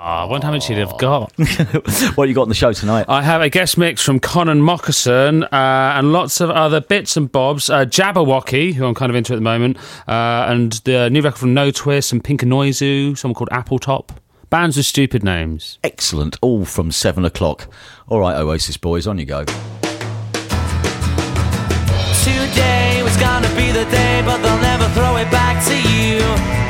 I wonder how much you'd have got. What you got on the show tonight? I have a guest mix from Conan Moccasin and lots of other bits and bobs. Jabberwocky, who I'm kind of into at the moment, and the new record from No Twist and Pinker Noizu, someone called Appletop. Bands with stupid names. Excellent. All from 7 o'clock. All right, Oasis boys, on you go. Today was gonna be the day, but they'll never throw it back to you.